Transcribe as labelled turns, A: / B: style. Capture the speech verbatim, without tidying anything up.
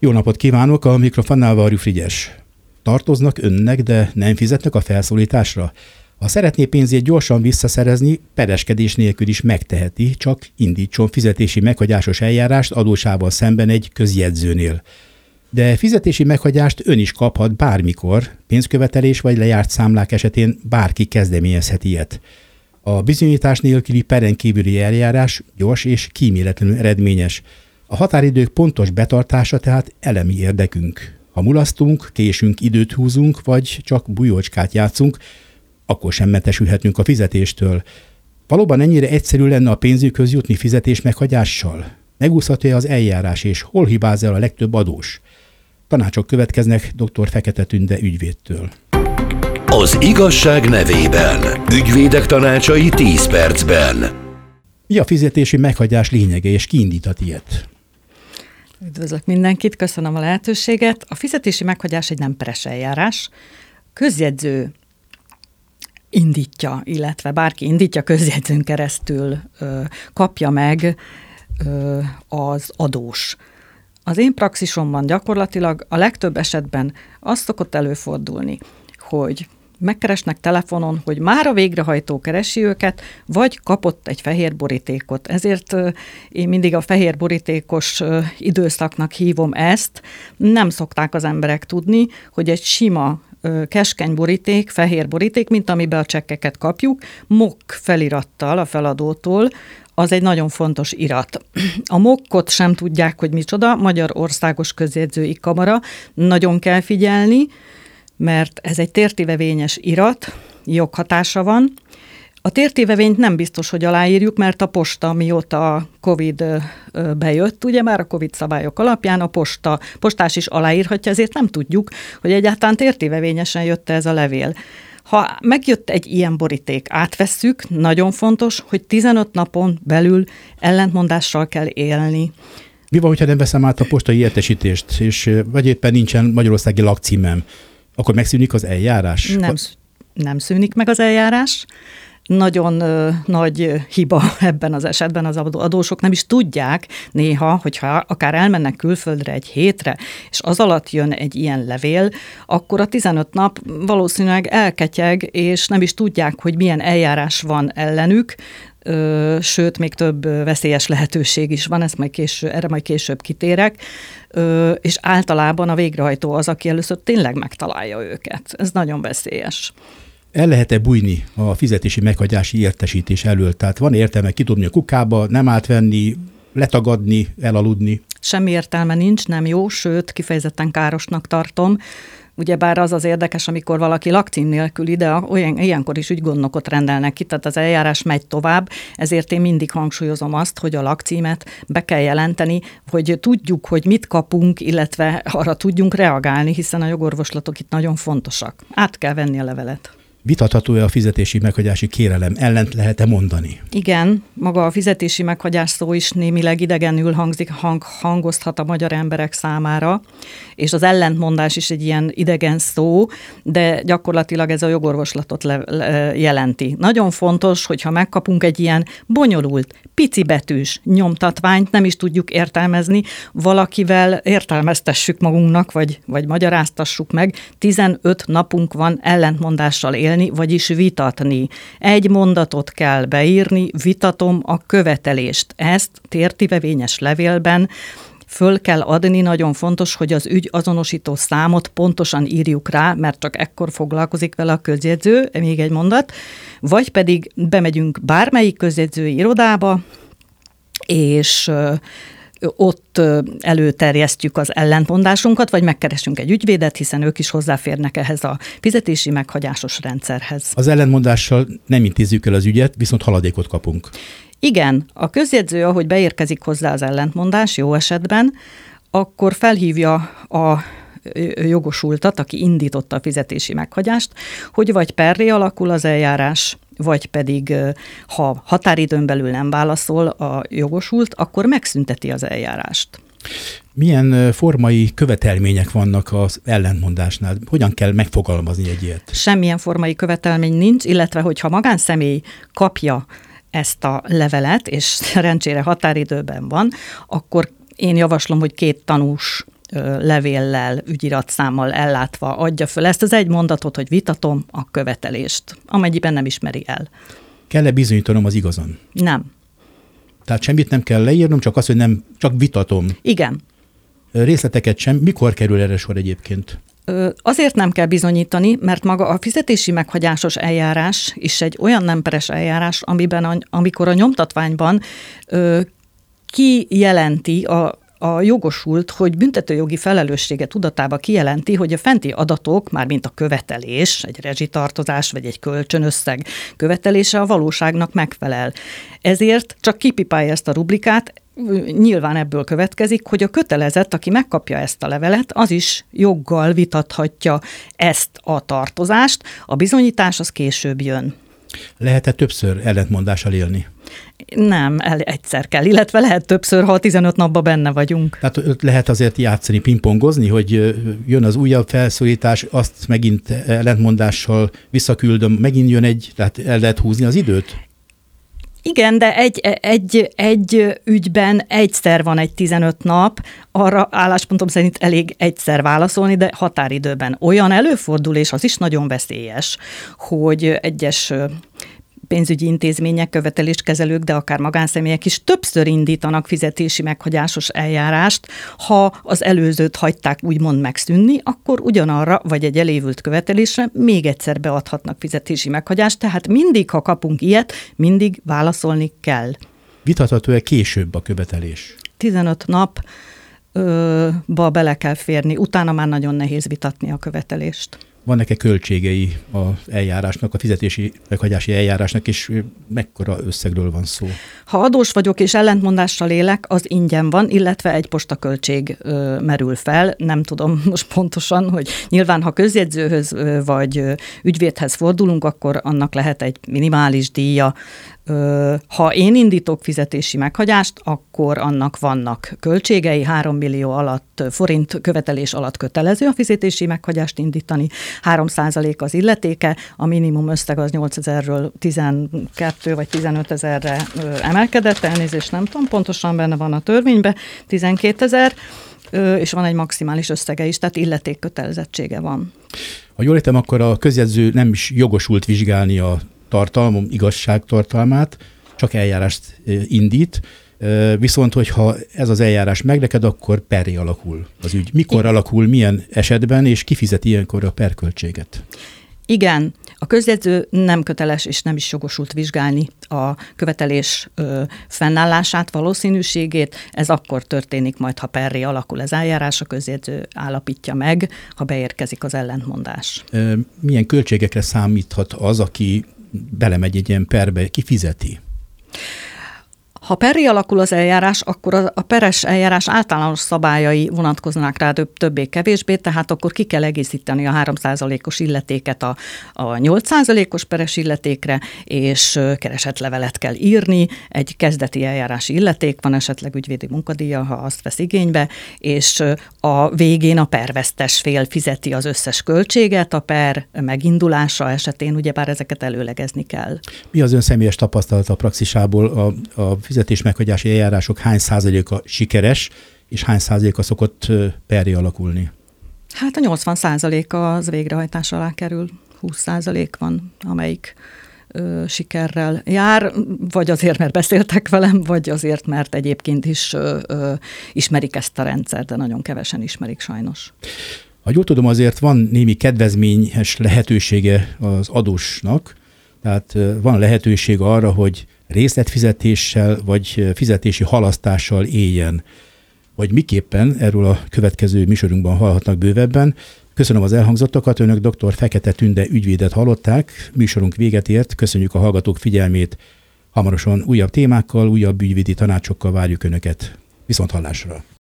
A: Jó napot kívánok, a mikrofonnál Varjú Frigyes. Tartoznak önnek, de nem fizetnek a felszólításra? Ha szeretné pénzét gyorsan visszaszerezni, pereskedés nélkül is megteheti, csak indítson fizetési meghagyásos eljárást adósával szemben egy közjegyzőnél. De fizetési meghagyást ön is kaphat bármikor, pénzkövetelés vagy lejárt számlák esetén bárki kezdeményezhet ilyet. A bizonyítás nélküli peren kívüli eljárás gyors és kíméletlenül eredményes. A határidők pontos betartása tehát elemi érdekünk. Ha mulasztunk, késünk, időt húzunk, vagy csak bujócskát játszunk, akkor sem mentesülhetünk a fizetéstől. Valóban ennyire egyszerű lenne a pénzükhöz jutni fizetés meghagyással? Megúszhatja az eljárás, és hol hibáz el a legtöbb adós? Tanácsok következnek dr. Fekete Tünde ügyvédtől.
B: Az igazság nevében. Ügyvédek tanácsai tíz percben.
A: Mi a fizetési meghagyás lényege, és ki indíthat ilyet?
C: Üdvözlök mindenkit, köszönöm a lehetőséget. A fizetési meghagyás egy nem peres eljárás. Közjegyző indítja, illetve bárki indítja, közjegyzőn keresztül ö, kapja meg ö, az adós. Az én praxisomban gyakorlatilag a legtöbb esetben az szokott előfordulni, hogy megkeresnek telefonon, hogy már a végrehajtó keresi őket, vagy kapott egy fehér borítékot. Ezért én mindig a fehér borítékos időszaknak hívom ezt. Nem szokták az emberek tudni, hogy egy sima keskeny boríték, fehér boríték, mint amiben a csekkeket kapjuk, em o ká felirattal a feladótól, az egy nagyon fontos irat. A em o ká-ot sem tudják, hogy micsoda, Magyar Országos Közjegyzői Kamara, nagyon kell figyelni, mert ez egy tértivevényes irat, joghatása van. A tértivevényt nem biztos, hogy aláírjuk, mert a posta, mióta a Covid bejött, ugye már a Covid szabályok alapján a posta, postás is aláírhatja, ezért nem tudjuk, hogy egyáltalán tértivevényesen jött ez a levél. Ha megjött egy ilyen boríték, átvesszük, nagyon fontos, hogy tizenöt napon belül ellentmondással kell élni.
A: Mi van, hogyha nem veszem át a postai értesítést, és vagy éppen nincsen magyarországi lakcímem, akkor megszűnik az eljárás?
C: Nem, nem szűnik meg az eljárás. Nagyon ö, nagy hiba ebben az esetben, az adósok nem is tudják néha, hogyha akár elmennek külföldre egy hétre, és az alatt jön egy ilyen levél, akkor a tizenöt nap valószínűleg elketyeg, és nem is tudják, hogy milyen eljárás van ellenük, Ö, sőt, még több veszélyes lehetőség is van, ezt majd késő, erre majd később kitérek, Ö, és általában a végrehajtó az, aki először tényleg megtalálja őket. Ez nagyon veszélyes.
A: El lehet-e bújni a fizetési meghagyási értesítés elől? Tehát van értelme kidobni a kukába, nem átvenni, letagadni, elaludni?
C: Semmi értelme nincs, nem jó, sőt, kifejezetten károsnak tartom. Ugyebár az az érdekes, amikor valaki lakcím nélkül ide, olyan, ilyenkor is ügygondnokot rendelnek ki, tehát az eljárás megy tovább, ezért én mindig hangsúlyozom azt, hogy a lakcímet be kell jelenteni, hogy tudjuk, hogy mit kapunk, illetve arra tudjunk reagálni, hiszen a jogorvoslatok itt nagyon fontosak. Át kell venni a levelet.
A: Vitatható-e a fizetési meghagyási kérelem? Ellent lehet-e mondani?
C: Igen, maga a fizetési meghagyás szó is némileg idegenül hangzik, hang, hangozhat a magyar emberek számára, és az ellentmondás is egy ilyen idegen szó, de gyakorlatilag ez a jogorvoslatot le, le, jelenti. Nagyon fontos, hogyha megkapunk egy ilyen bonyolult, picibetűs nyomtatványt, nem is tudjuk értelmezni, valakivel értelmeztessük magunknak, vagy, vagy magyaráztassuk meg, tizenöt napunk van ellentmondással élni, vagyis vitatni. Egy mondatot kell beírni, vitatom a követelést. Ezt tértivevényes levélben föl kell adni, nagyon fontos, hogy az ügy azonosító számot pontosan írjuk rá, mert csak ekkor foglalkozik vele a közjegyző, még egy mondat, vagy pedig bemegyünk bármelyik közjegyzői irodába, és ott előterjesztjük az ellentmondásunkat, vagy megkeresünk egy ügyvédet, hiszen ők is hozzáférnek ehhez a fizetési meghagyásos rendszerhez.
A: Az ellentmondással nem intézzük el az ügyet, viszont haladékot kapunk.
C: Igen, a közjegyző, ahogy beérkezik hozzá az ellentmondás, jó esetben, akkor felhívja a jogosultat, aki indította a fizetési meghagyást, hogy vagy perré alakul az eljárás, vagy pedig ha határidőn belül nem válaszol a jogosult, akkor megszünteti az eljárást.
A: Milyen formai követelmények vannak az ellentmondásnál? Hogyan kell megfogalmazni egy ilyet?
C: Semmilyen formai követelmény nincs, illetve hogyha magánszemély kapja ezt a levelet, és szerencsére határidőben van, akkor én javaslom, hogy két tanús levéllel, ügyiratszámmal ellátva adja föl ezt az egy mondatot, hogy vitatom a követelést, amennyiben nem ismeri el.
A: Kell-e bizonyítanom az igazon?
C: Nem.
A: Tehát semmit nem kell leírnom, csak azt, hogy nem, csak vitatom.
C: Igen.
A: Részleteket sem. Mikor kerül erre sor egyébként?
C: Azért nem kell bizonyítani, mert maga a fizetési meghagyásos eljárás is egy olyan nem peres eljárás, amiben a, amikor a nyomtatványban ö, kijelenti a a jogosult, hogy büntetőjogi felelőssége tudatába kijelenti, hogy a fenti adatok, mármint a követelés, egy rezsitartozás vagy egy kölcsönösszeg követelése a valóságnak megfelel. Ezért csak kipipálja ezt a rublikát, nyilván ebből következik, hogy a kötelezett, aki megkapja ezt a levelet, az is joggal vitathatja ezt a tartozást, a bizonyítás az később jön.
A: Lehet-e többször ellentmondással élni?
C: Nem, el, egyszer kell, illetve lehet többször, ha a tizenöt napban benne vagyunk.
A: Tehát lehet azért játszani, pingpongozni, hogy jön az újabb felszólítás, azt megint ellentmondással visszaküldöm, megint jön egy, tehát el lehet húzni az időt?
C: Igen, de egy, egy, egy ügyben egyszer van egy tizenöt nap, arra álláspontom szerint elég egyszer válaszolni, de határidőben olyan előfordul, és az is nagyon veszélyes, hogy egyes pénzügyi intézmények, követeléskezelők, de akár magánszemélyek is többször indítanak fizetési meghagyásos eljárást. Ha az előzőt hagyták úgymond megszűnni, akkor ugyanarra, vagy egy elévült követelésre még egyszer beadhatnak fizetési meghagyást, tehát mindig, ha kapunk ilyet, mindig válaszolni kell.
A: Vitatható-e később a követelés?
C: tizenöt napba bele kell férni, utána már nagyon nehéz vitatni a követelést.
A: Vannak-e költségei az eljárásnak, a fizetési meghagyási eljárásnak, és mekkora összegről van szó?
C: Ha adós vagyok és ellentmondással élek, az ingyen van, illetve egy postaköltség ö, merül fel. Nem tudom most pontosan, hogy nyilván, ha közjegyzőhöz ö, vagy ö, ügyvédhez fordulunk, akkor annak lehet egy minimális díja. Ö, ha én indítok fizetési meghagyást, akkor annak vannak költségei, három millió alatt, forint követelés alatt kötelező a fizetési meghagyást indítani, három százalék az illetéke, a minimum összeg az nyolcezerről tizenkét vagy tizenöt ezerre emelkedett, elnézést nem tudom, pontosan benne van a törvényben, tizenkétezer, és van egy maximális összege is, tehát illetékkötelezettsége van.
A: Ha jól értem, akkor a közjegyző nem is jogosult vizsgálni a tartalmam, igazság tartalmát, csak eljárást indít, viszont hogyha ez az eljárás megreked, akkor perré alakul az ügy. Mikor alakul, milyen esetben, és ki fizet ilyenkor a perköltséget? Igen,
C: a közjegyző nem köteles és nem is jogosult vizsgálni a követelés ö, fennállását, valószínűségét. Ez akkor történik majd, ha perré alakul az eljárás, a közjegyző állapítja meg, ha beérkezik az ellentmondás.
A: Milyen költségekre számíthat az, aki belemegy egy ilyen perbe, ki fizeti?
C: Ha perré alakul az eljárás, akkor a, a peres eljárás általános szabályai vonatkoznak rá többé-kevésbé, tehát akkor ki kell egészíteni a három százalékos illetéket a, a nyolc százalékos peres illetékre, és keresetlevelet kell írni, egy kezdeti eljárási illeték van, esetleg ügyvédi munkadíja, ha azt vesz igénybe, és a végén a pervesztes fél fizeti az összes költséget, a per megindulása esetén ugyebár ezeket előlegezni kell.
A: Mi az ön személyes tapasztalata a praxisából a, a fizetés meghagyási eljárások hány százaléka sikeres, és hány százaléka szokott perré alakulni?
C: Hát a nyolcvan százaléka az végrehajtás alá kerül, húsz százalék van, amelyik ö, sikerrel jár, vagy azért, mert beszéltek velem, vagy azért, mert egyébként is ö, ö, ismerik ezt a rendszert, de nagyon kevesen ismerik sajnos.
A: Ha jól tudom, azért van némi kedvezményes lehetősége az adósnak, tehát van lehetőség arra, hogy részletfizetéssel vagy fizetési halasztással éljen. Vagy miképpen, erről a következő műsorunkban hallhatnak bővebben. Köszönöm az elhangzottakat, önök dr. Fekete Tünde ügyvédet hallották, műsorunk véget ért, köszönjük a hallgatók figyelmét. Hamarosan újabb témákkal, újabb ügyvédi tanácsokkal várjuk önöket. Viszont hallásra!